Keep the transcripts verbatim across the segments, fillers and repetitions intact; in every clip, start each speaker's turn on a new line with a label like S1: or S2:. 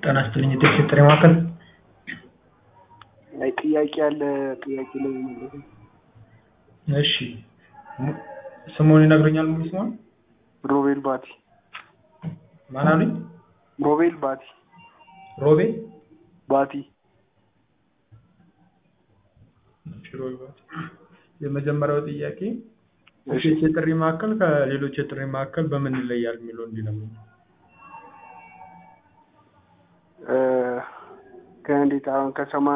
S1: ጤና ይስጥልኝ የቴክኒክ ጥሪ ማዕከል።
S2: አይ ጥያቄ አለ ጥያቄ ላይ ማለት ነው።
S1: እሺ ስሙን ይነግሩኛል? ሙሉ ስሙን?
S2: ሮቤል ባቲ።
S1: ማን አሉኝ?
S2: ሮቤል ባቲ።
S1: ሮቤል
S2: ባቲ።
S1: እሺ ሮቤል ባቲ። የመጀመሪያው ጥያቄ
S2: እሺ
S1: የጥሪ ማዕከል ከሌሎች የጥሪ ማዕከል በምን ይለያል የሚለው እንዲነግሩኝ።
S2: እ ከእንዴት አሁን ከሰማ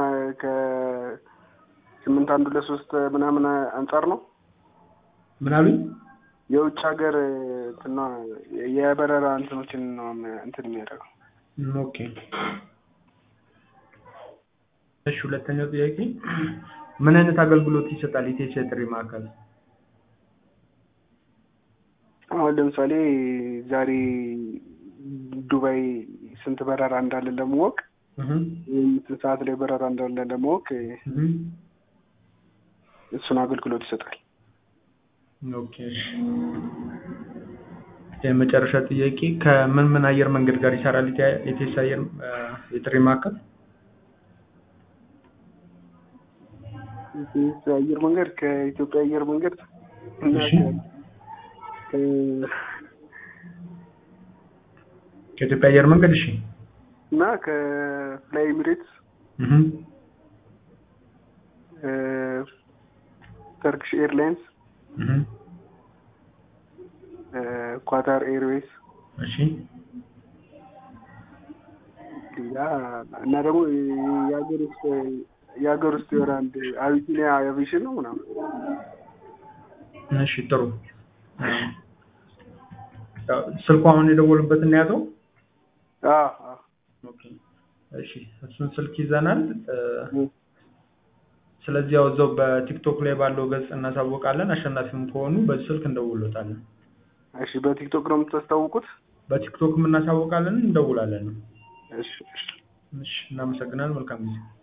S2: ከስምንት አንድ ሁለት ሶስት ምናምን አንፃር ነው።
S1: ምን አሉኝ?
S2: የውጭ ሀገር እንትና የበረራ እንትኖችን ነው እንትን የሚያደርገው።
S1: ኦኬ እሺ ሁለተኛው ጥያቄ ምን አይነት አገልግሎት ይሰጣል ኢቴስ የጥሪ ማዕከል?
S2: አሁን ለምሳሌ ዛሬ ዱባይ ስንት በረራ እንዳለ ለማወቅ
S1: እህ
S2: ስንት ሰዓት ላይ በረራ እንዳለ ለማወቅ
S1: እህ
S2: እሱን አገልግሎት ይሰጣል።
S1: ኦኬ የመጨረሻ ጥያቄ ከምን ምን አየር መንገድ ጋር ይሰራል ኢቴስ አየር የጥሪ ማዕከል?
S2: ኢቴስ አየር መንገድ ከኢትዮጵያ አየር መንገድ እና
S1: ከኢትዮጵያ አየር መንገድ እሺ
S2: እና ከፍላይ ኤሚሬትስ
S1: እህ
S2: እ ተርኪሽ ኤርላይንስ
S1: እህ
S2: እ ኳታር ኤርዌይስ
S1: እሺ
S2: ያ እና ደግሞ የሀገር ውስጥ የሀገር ውስጥ የራንድ አቢሲኒያ አቪዬሽን ነው ምናምን።
S1: እሺ ጥሩ ስልኩ አሁን የደወሉበትን ያዘው?
S2: አዎ አዎ
S1: ኦኬ እሺ እሱን ስልክ ይዘናል። ስለዚህ ያው እዛው በቲክቶክ ላይ ባለው ገጽ እናሳውቃለን። አሸናፊም ከሆኑ በዚህ ስልክ እንደውሎታለን።
S2: እሺ በቲክቶክ ነው የምታስታውቁት?
S1: በቲክቶክም እናሳውቃለን እንደውላለን።
S2: እሺ እሺ
S1: እሺ እናመሰግናለን። መልካም ጊዜ